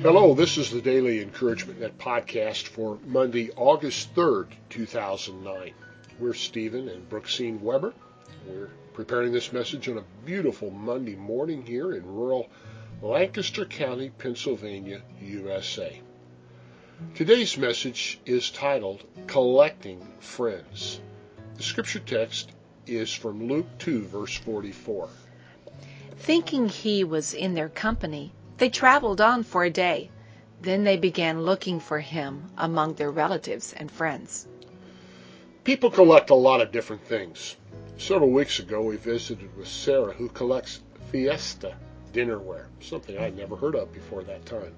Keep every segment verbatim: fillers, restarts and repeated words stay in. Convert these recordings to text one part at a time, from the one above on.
Hello, this is the Daily Encouragement Net podcast for Monday, August third, two thousand nine. We're Stephen and Brooksine Weber. We're preparing this message on a beautiful Monday morning here in rural Lancaster County, Pennsylvania, U S A. Today's message is titled, Collecting Friends. The scripture text is from Luke two, verse forty-four. Thinking he was in their company, they traveled on for a day. Then they began looking for him among their relatives and friends. People collect a lot of different things. Several weeks ago, we visited with Sarah, who collects Fiesta dinnerware, something I'd never heard of before that time.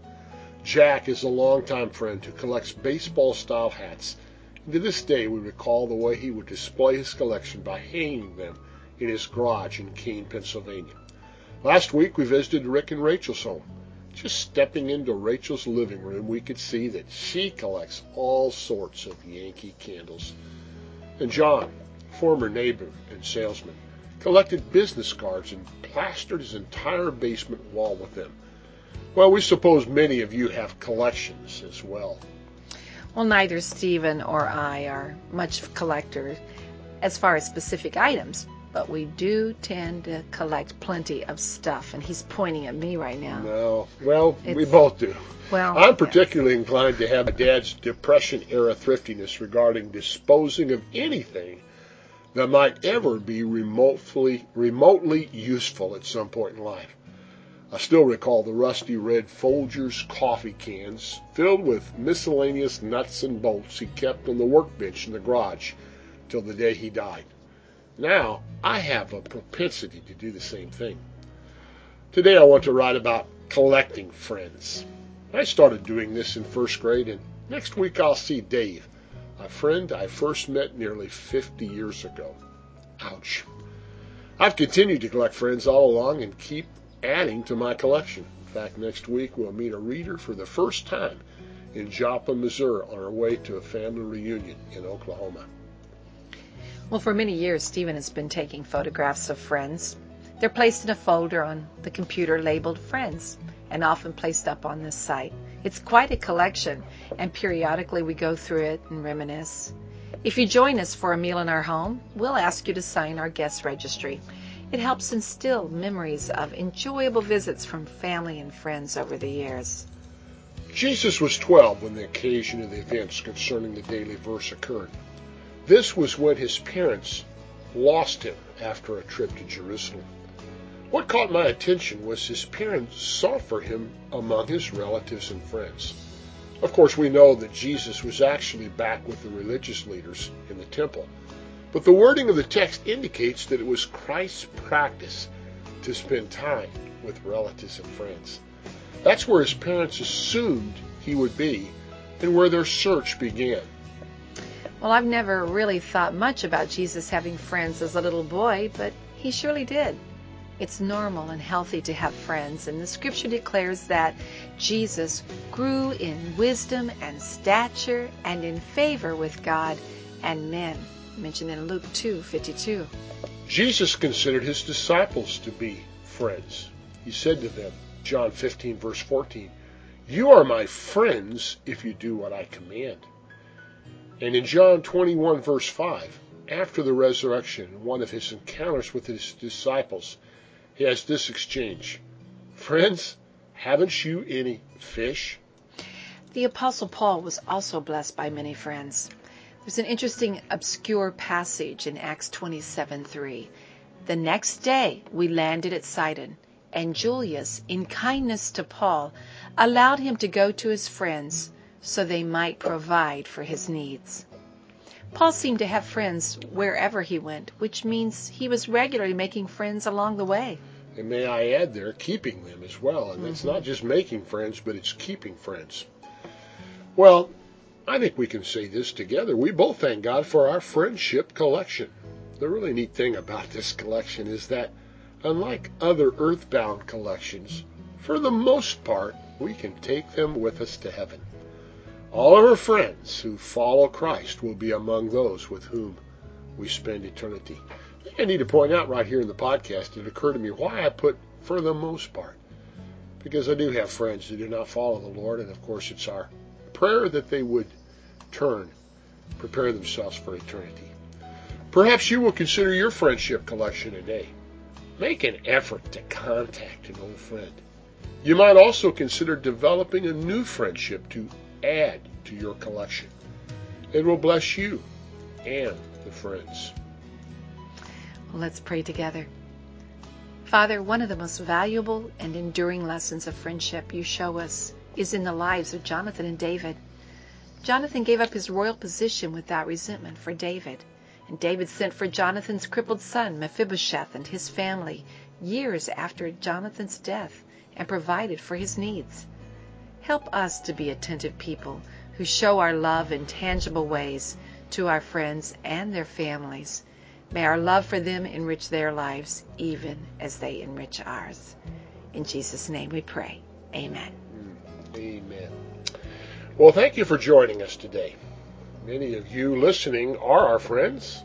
Jack is a longtime friend who collects baseball-style hats. And to this day, we recall the way he would display his collection by hanging them in his garage in Keene, Pennsylvania. Last week, we visited Rick and Rachel's home. Just stepping into Rachel's living room, we could see that she collects all sorts of Yankee candles. And John, former neighbor and salesman, collected business cards and plastered his entire basement wall with them. Well, we suppose many of you have collections as well. Well, neither Stephen or I are much collectors as far as specific items, but we do tend to collect plenty of stuff, and he's pointing at me right now. No, well, It's, we both do. Well, I'm particularly yeah. inclined to have my dad's Depression-era thriftiness regarding disposing of anything that might ever be remotely, remotely useful at some point in life. I still recall the rusty red Folgers coffee cans filled with miscellaneous nuts and bolts he kept on the workbench in the garage till the day he died. Now, I have a propensity to do the same thing. Today I want to write about collecting friends. I started doing this in first grade, and next week I'll see Dave, a friend I first met nearly fifty years ago. Ouch. I've continued to collect friends all along and keep adding to my collection. In fact, next week we'll meet a reader for the first time in Joplin, Missouri on our way to a family reunion in Oklahoma. Well, for many years, Stephen has been taking photographs of friends. They're placed in a folder on the computer labeled Friends and often placed up on this site. It's quite a collection, and periodically we go through it and reminisce. If you join us for a meal in our home, we'll ask you to sign our guest registry. It helps instill memories of enjoyable visits from family and friends over the years. Jesus was twelve when the occasion of the events concerning the daily verse occurred. This was when his parents lost him after a trip to Jerusalem. What caught my attention was his parents sought for him among his relatives and friends. Of course, we know that Jesus was actually back with the religious leaders in the temple, but the wording of the text indicates that it was Christ's practice to spend time with relatives and friends. That's where his parents assumed he would be and where their search began. Well, I've never really thought much about Jesus having friends as a little boy, but he surely did. It's normal and healthy to have friends, and the scripture declares that Jesus grew in wisdom and stature and in favor with God and men, mentioned in Luke two fifty-two. Jesus considered his disciples to be friends. He said to them, John fifteen, verse fourteen, "You are my friends if you do what I command." And in John twenty-one, verse five, after the resurrection, one of his encounters with his disciples, he has this exchange. Friends, haven't you any fish? The Apostle Paul was also blessed by many friends. There's an interesting obscure passage in Acts twenty-seven three. The next day we landed at Sidon, and Julius, in kindness to Paul, allowed him to go to his friends so they might provide for his needs. Paul seemed to have friends wherever he went, which means he was regularly making friends along the way. And may I add there, keeping them as well. And mm-hmm. It's not just making friends, but it's keeping friends. Well, I think we can say this together. We both thank God for our friendship collection. The really neat thing about this collection is that, unlike other earthbound collections, for the most part, we can take them with us to heaven. All of our friends who follow Christ will be among those with whom we spend eternity. I need to point out right here in the podcast, it occurred to me why I put for the most part. because I do have friends who do not follow the Lord, and of course it's our prayer that they would turn, prepare themselves for eternity. Perhaps you will consider your friendship collection today. Make an effort to contact an old friend. You might also consider developing a new friendship to add to your collection. It will bless you and the friends. Well, let's pray together. Father, one of the most valuable and enduring lessons of friendship you show us is in the lives of Jonathan and David. Jonathan gave up his royal position without resentment for David, and David sent for Jonathan's crippled son Mephibosheth and his family years after Jonathan's death and provided for his needs. Help us to be attentive people who show our love in tangible ways to our friends and their families. May our love for them enrich their lives even as they enrich ours. In Jesus' name we pray. Amen. Amen. Well, thank you for joining us today. Many of you listening are our friends.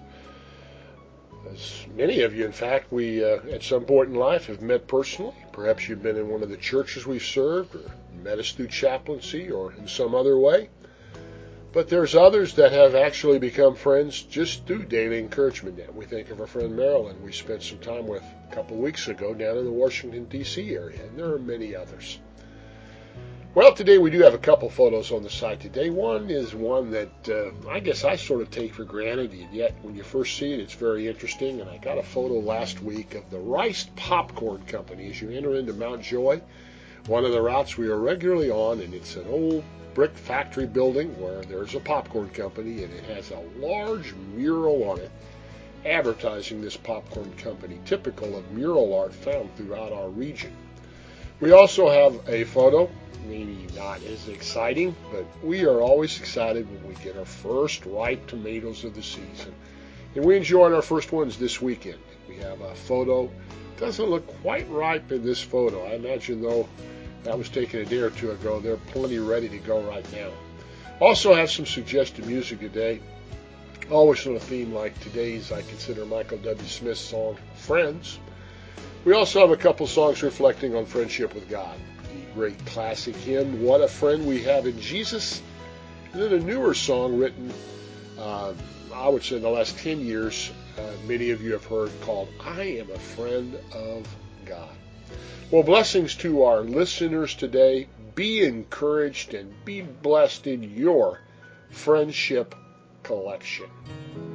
As many of you, in fact, we uh, at some point in life have met personally. Perhaps you've been in one of the churches we've served, or met us through chaplaincy, or in some other way. But there's others that have actually become friends just through daily encouragement. We think of our friend Marilyn we spent some time with a couple of weeks ago down in the Washington, D C area, and there are many others. Well, today we do have a couple photos on the site today. One is one that uh, I guess I sort of take for granted, and yet when you first see it, it's very interesting. And I got a photo last week of the Rice Popcorn Company as you enter into Mount Joy, one of the routes we are regularly on, and it's an old brick factory building where there's a popcorn company, and it has a large mural on it advertising this popcorn company, typical of mural art found throughout our region. We also have a photo, maybe not as exciting, but we are always excited when we get our first ripe tomatoes of the season. And we enjoyed our first ones this weekend. We have a photo. Doesn't look quite ripe in this photo. I imagine, though, that was taken a day or two ago. They're plenty ready to go right now. Also have some suggested music today. Always on a theme like today's, I consider Michael W. Smith's song, Friends. We also have a couple songs reflecting on friendship with God. The great classic hymn, What a Friend We Have in Jesus. And then a newer song written, uh, I would say in the last ten years, uh, many of you have heard, called I Am a Friend of God. Well, blessings to our listeners today. Be encouraged and be blessed in your friendship collection.